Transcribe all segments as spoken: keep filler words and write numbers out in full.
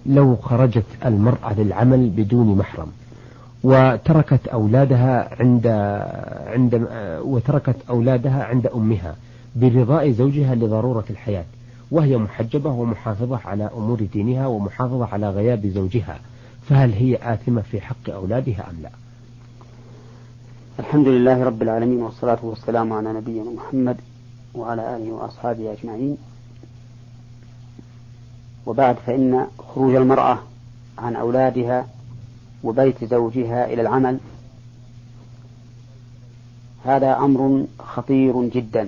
لو خرجت المرأة للعمل بدون محرم وتركت أولادها عند عند وتركت أولادها عند أمها برضاء زوجها لضرورة الحياة، وهي محجبة ومحافظة على أمور دينها ومحافظة على غياب زوجها، فهل هي آثمة في حق أولادها أم لا؟ الحمد لله رب العالمين، والصلاة والسلام على نبينا محمد وعلى آله وأصحابه أجمعين، وبعد، فإن خروج المرأة عن أولادها وبيت زوجها إلى العمل هذا أمر خطير جدا،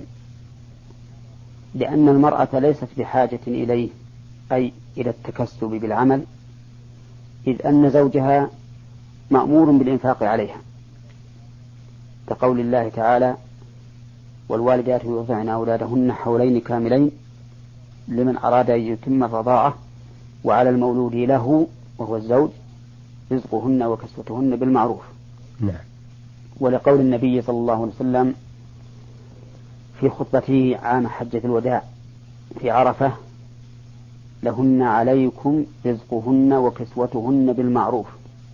لأن المرأة ليست بحاجة إليه، أي إلى التكسب بالعمل، إذ أن زوجها مأمور بالإنفاق عليها، كقول الله تعالى: والوالدات يرضعن أولادهن حولين كاملين لمن أراد أن يتم الرضاعة وعلى المولود له وهو الزوج رزقهن وكسوتهن بالمعروف. نعم. ولقول النبي صلى الله عليه وسلم في خطبته عام حجة الوداع في عرفة: لهن عليكم رزقهن وكسوتهن بالمعروف.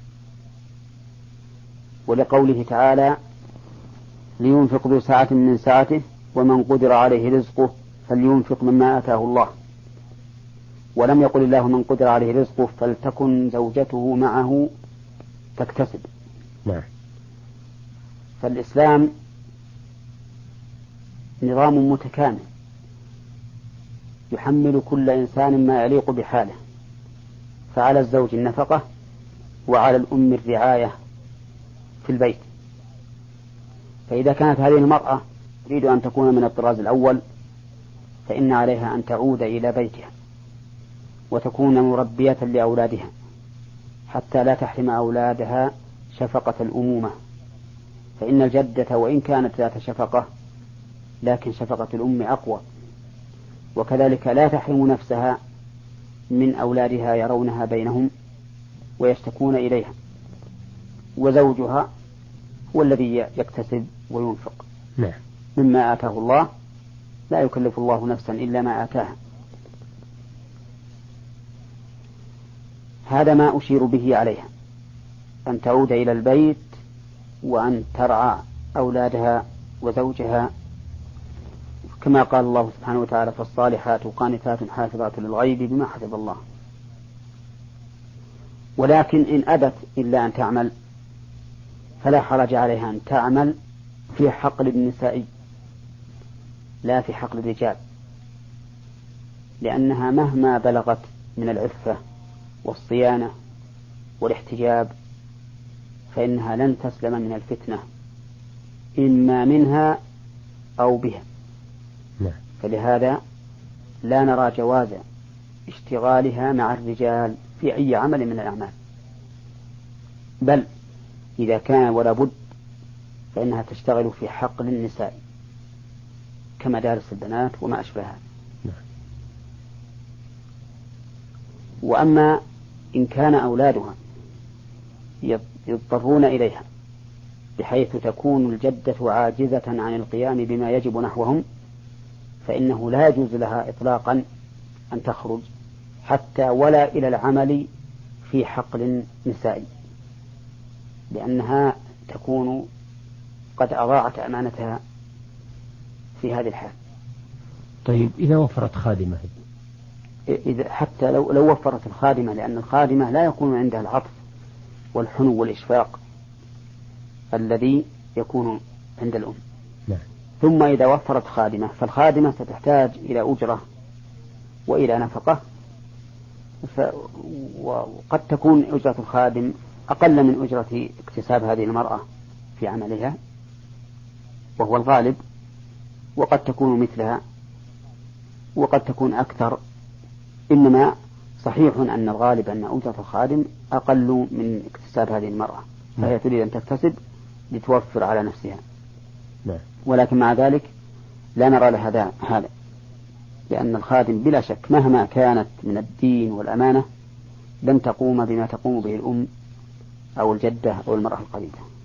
ولقوله تعالى: لينفق ذو سعة من سعته ومن قدر عليه رزقه فلينفق مما آتاه الله. ولم يقل الله من قدر عليه رزقه فلتكن زوجته معه تكتسب. نعم. فالإسلام نظام متكامل يحمل كل إنسان ما يليق بحاله، فعلى الزوج النفقة وعلى الأم الرعاية في البيت. فإذا كانت هذه المرأة تريد أن تكون من الطراز الأول فإن عليها أن تعود إلى بيتها وتكون مربية لأولادها حتى لا تحرم أولادها شفقة الأمومة، فإن الجدة وإن كانت ذات شفقة لكن شفقة الأم أقوى. وكذلك لا تحرم نفسها من أولادها يرونها بينهم ويشتكون إليها، وزوجها هو الذي يكتسب وينفق. نعم. مما آتاه الله، لا يكلف الله نفسا إلا ما آتاها. هذا ما أشير به عليها، أن تعود إلى البيت وأن ترعى أولادها وزوجها، كما قال الله سبحانه وتعالى: فالصالحات قانتات حافظات للغيب بما حفظ الله. ولكن إن أبت إلا أن تعمل فلا حرج عليها أن تعمل في حقل النساء لا في حقل الرجال، لأنها مهما بلغت من العفة والصيانة والاحتجاب فإنها لن تسلم من الفتنة إما منها أو بها. نعم. فلهذا لا نرى جواز اشتغالها مع الرجال في أي عمل من الأعمال، بل إذا كان ولا بد فإنها تشتغل في حقل النساء كمدارس البنات وما أشبهها. نعم. وأما إن كان أولادها يضطرون إليها بحيث تكون الجدة عاجزة عن القيام بما يجب نحوهم فإنه لا يجوز لها إطلاقا أن تخرج حتى ولا إلى العمل في حقل نسائي، لأنها تكون قد أضاعت أمانتها في هذه الحال. طيب إذا وفرت خادمة، إذا حتى لو, لو وفرت الخادمة، لأن الخادمة لا يكون عندها العطف والحنو والإشفاق الذي يكون عند الأم. نعم. ثم إذا وفرت خادمة فالخادمة ستحتاج إلى أجرة وإلى نفقة، ف... وقد تكون أجرة الخادم أقل من أجرة اكتساب هذه المرأة في عملها وهو الغالب، وقد تكون مثلها وقد تكون أكثر. إنما صحيح أن الغالب أن أجرة الخادم أقل من اكتساب هذه المرأة، فهي تريد أن تكتسب لتوفر على نفسها. نعم. ولكن مع ذلك لا نرى لهذا هذا، لأن الخادم بلا شك مهما كانت من الدين والأمانة لن تقوم بما تقوم به الأم أو الجدة أو المرأة القريبة.